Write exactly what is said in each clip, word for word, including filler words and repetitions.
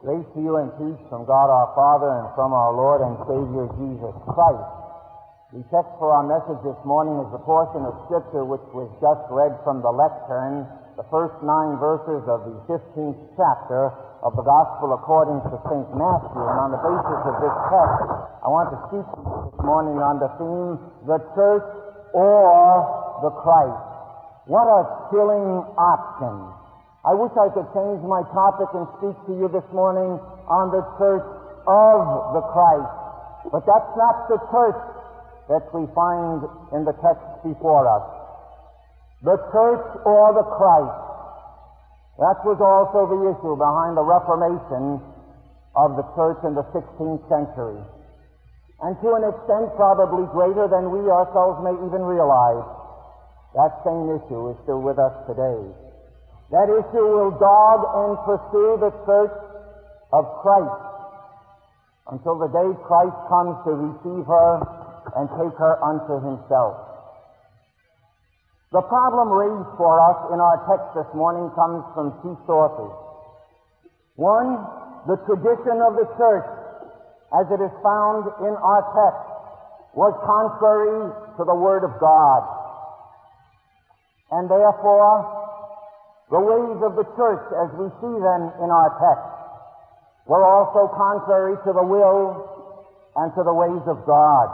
Grace to you and peace from God our Father and from our Lord and Savior Jesus Christ. The text for our message this morning is the portion of Scripture which was just read from the lectern, the first nine verses of the fifteenth chapter of the Gospel according to Saint Matthew. And on the basis of this text, I want to speak to you this morning on the theme, the church or the Christ. What a chilling option. I wish I could change my topic and speak to you this morning on the church of the Christ. But that's not the church that we find in the text before us. The church or the Christ. That was also the issue behind the Reformation of the church in the sixteenth century. And to an extent probably greater than we ourselves may even realize, that same issue is still with us today. That issue will dog and pursue the church of Christ until the day Christ comes to receive her and take her unto himself. The problem raised for us in our text this morning comes from two sources. One, the tradition of the church, as it is found in our text, was contrary to the Word of God. And therefore, the ways of the church, as we see them in our text, were also contrary to the will and to the ways of God.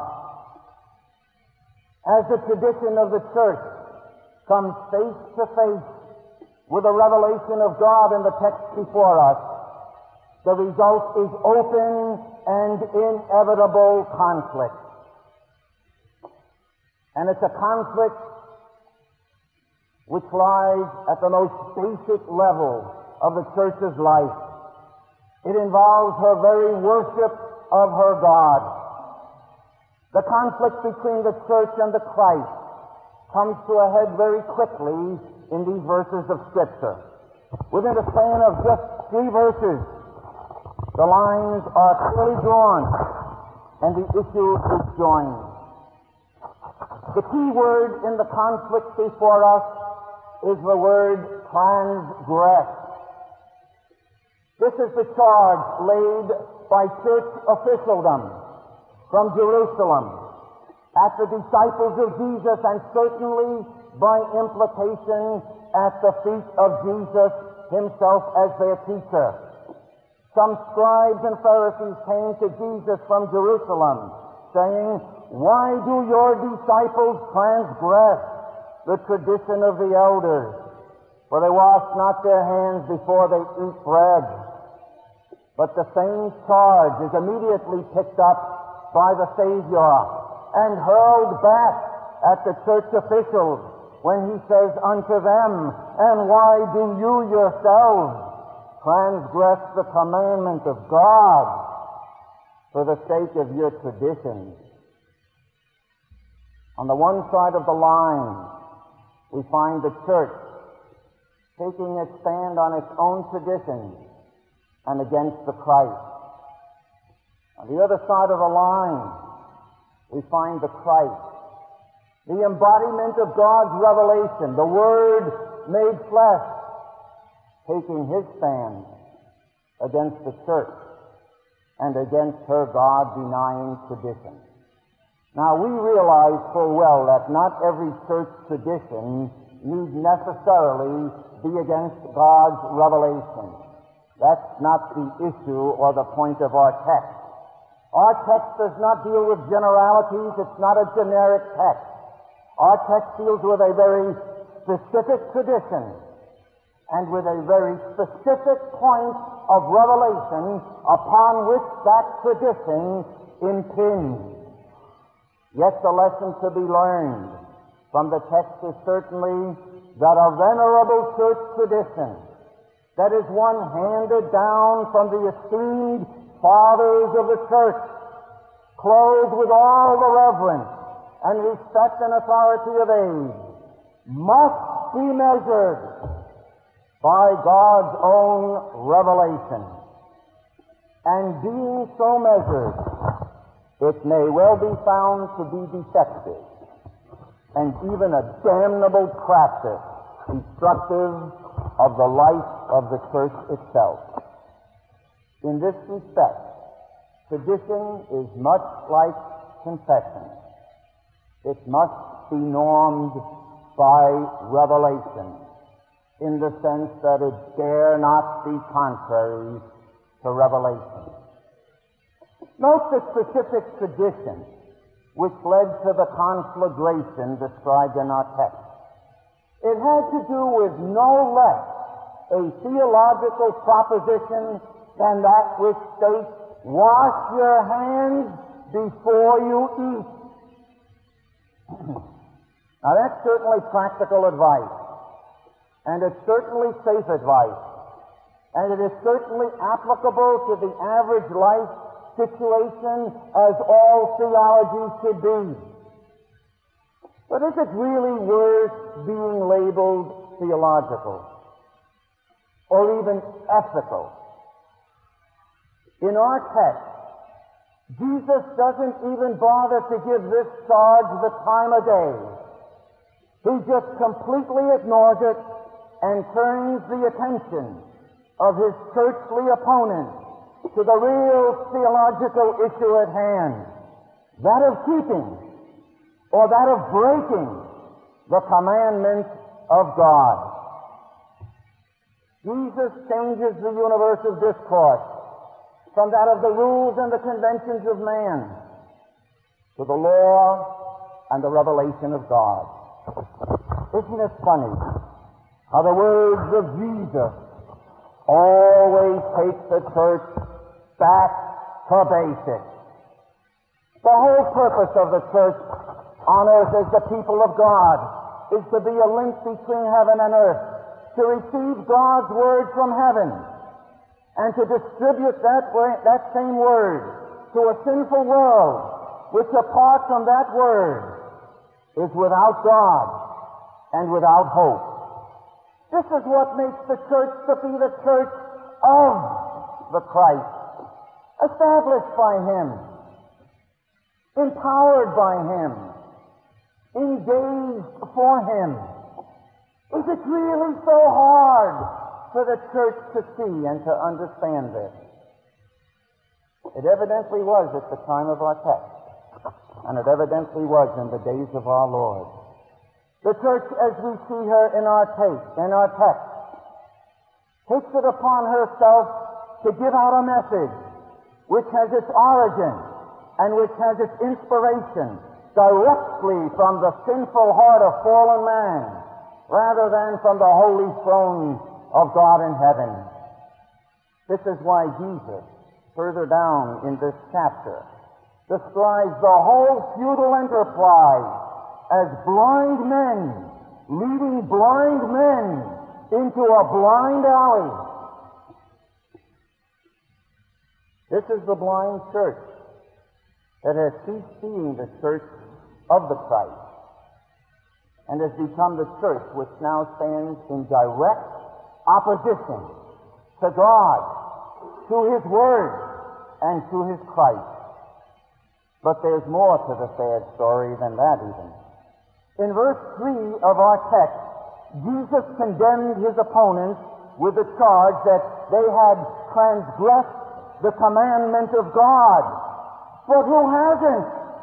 As the tradition of the church comes face to face with the revelation of God in the text before us, the result is open and inevitable conflict. And it's a conflict which lies at the most basic level of the church's life. It involves her very worship of her God. The conflict between the church and the Christ comes to a head very quickly in these verses of Scripture. Within a span of just three verses, the lines are clearly drawn and the issue is joined. The key word in the conflict before us is the word transgress. This is the charge laid by church officialdom from Jerusalem at the disciples of Jesus, and certainly by implication at the feet of Jesus himself as their teacher. Some scribes and Pharisees came to Jesus from Jerusalem, saying, "Why do your disciples transgress the tradition of the elders? For they wash not their hands before they eat bread." But the same charge is immediately picked up by the Savior and hurled back at the church officials when he says unto them, "And why do you yourselves transgress the commandment of God for the sake of your traditions?" On the one side of the line, we find the church taking its stand on its own traditions and against the Christ. On the other side of the line, we find the Christ, the embodiment of God's revelation, the Word made flesh, taking his stand against the church and against her God-denying tradition. Now, we realize full well that not every church tradition need necessarily be against God's revelation. That's not the issue or the point of our text. Our text does not deal with generalities. It's not a generic text. Our text deals with a very specific tradition and with a very specific point of revelation upon which that tradition impinges. Yet the lesson to be learned from the text is certainly that a venerable church tradition, that is one handed down from the esteemed fathers of the church, clothed with all the reverence and respect and authority of age, must be measured by God's own revelation. And being so measured, it may well be found to be defective and even a damnable practice destructive of the life of the church itself. In this respect, tradition is much like confession. It must be normed by revelation, in the sense that it dare not be contrary to revelation. Note the specific tradition which led to the conflagration described in our text. It had to do with no less a theological proposition than that which states, wash your hands before you eat. Now that's certainly practical advice, and it's certainly safe advice, and it is certainly applicable to the average life situation as all theology should be. But is it really worth being labeled theological or even ethical? In our text, Jesus doesn't even bother to give this charge the time of day. He just completely ignores it and turns the attention of his churchly opponents to the real theological issue at hand, that of keeping or that of breaking the commandments of God. Jesus changes the universe of discourse from that of the rules and the conventions of man to the law and the revelation of God. Isn't it funny how the words of Jesus always take the church back to basics? The whole purpose of the church on earth as the people of God is to be a link between heaven and earth, to receive God's word from heaven, and to distribute that, word, that same word to a sinful world which, apart from that word, is without God and without hope. This is what makes the church to be the church of the Christ, established by Him, empowered by Him, engaged for Him. Is it really so hard for the church to see and to understand this? It evidently was at the time of our text, and it evidently was in the days of our Lord. The church, as we see her in our text, in our text, takes it upon herself to give out a message which has its origin and which has its inspiration directly from the sinful heart of fallen man, rather than from the holy throne of God in heaven. This is why Jesus, further down in this chapter, describes the whole futile enterprise as blind men leading blind men into a blind alley. This is the blind church that has ceased being the church of the Christ and has become the church which now stands in direct opposition to God, to His Word, and to His Christ. But there's more to the sad story than that even. In verse three of our text, Jesus condemned His opponents with the charge that they had transgressed the commandment of God. But who hasn't?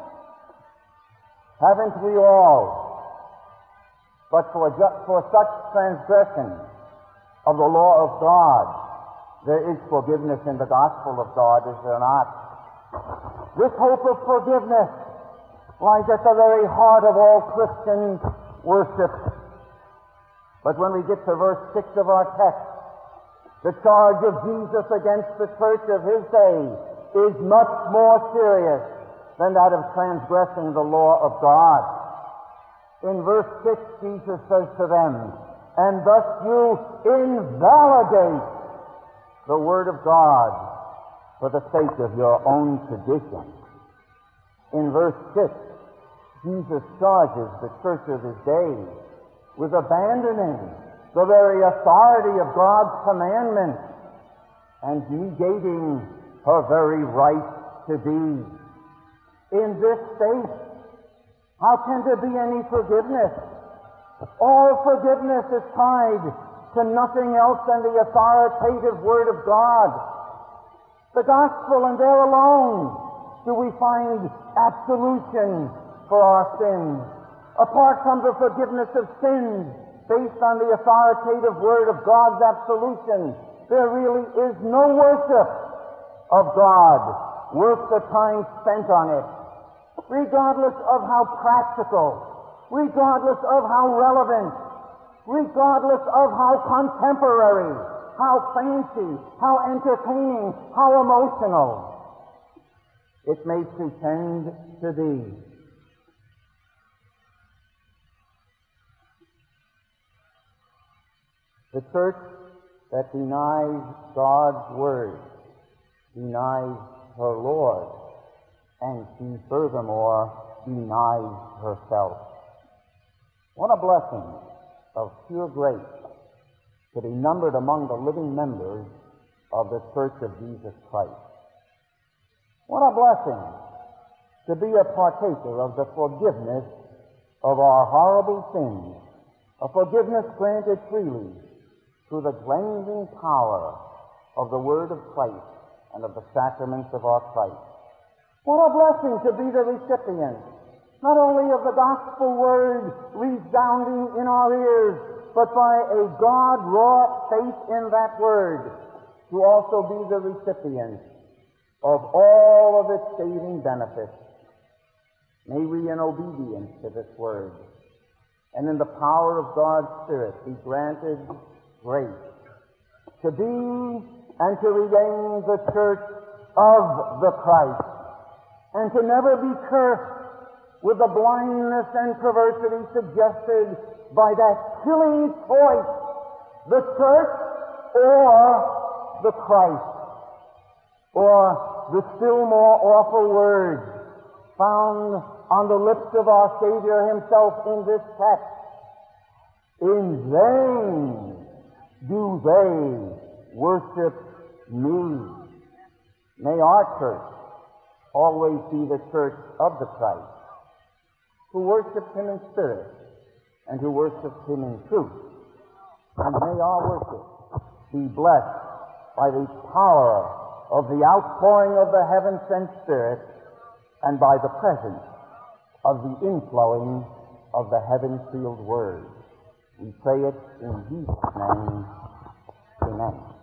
Haven't we all? But for, ju- for such transgression of the law of God, there is forgiveness in the gospel of God, is there not? This hope of forgiveness lies at the very heart of all Christian worship. But when we get to verse six of our text, the charge of Jesus against the church of His day is much more serious than that of transgressing the law of God. In verse six, Jesus says to them, "And thus you invalidate the Word of God for the sake of your own tradition." In verse six, Jesus charges the church of His day with abandoning the very authority of God's commandment and negating her very right to be. In this state, how can there be any forgiveness? All forgiveness is tied to nothing else than the authoritative Word of God. The gospel, and there alone do we find absolution for our sins. Apart from the forgiveness of sins based on the authoritative word of God's absolution, there really is no worship of God worth the time spent on it, regardless of how practical, regardless of how relevant, regardless of how contemporary, how fancy, how entertaining, how emotional it may pretend to be. The church that denies God's word denies her Lord, and she furthermore denies herself. What a blessing of pure grace to be numbered among the living members of the Church of Jesus Christ. What a blessing to be a partaker of the forgiveness of our horrible sins, a forgiveness granted freely through the cleansing power of the Word of Christ and of the sacraments of our Christ. What a blessing to be the recipient, not only of the gospel word resounding in our ears, but by a God-wrought faith in that word, to also be the recipient of all of its saving benefits. May we, in obedience to this word, and in the power of God's Spirit, be granted grace to be and to remain the church of the Christ, and to never be cursed with the blindness and perversity suggested by that killing choice, the church or the Christ, or the still more awful words found on the lips of our Savior himself in this text: in vain do they worship me. May our church always be the church of the Christ, who worships him in spirit and who worships him in truth. And may our worship be blessed by the power of the outpouring of the heaven-sent Spirit and by the presence of the inflowing of the heaven-sealed Word. We pray it in Jesus' name. Amen.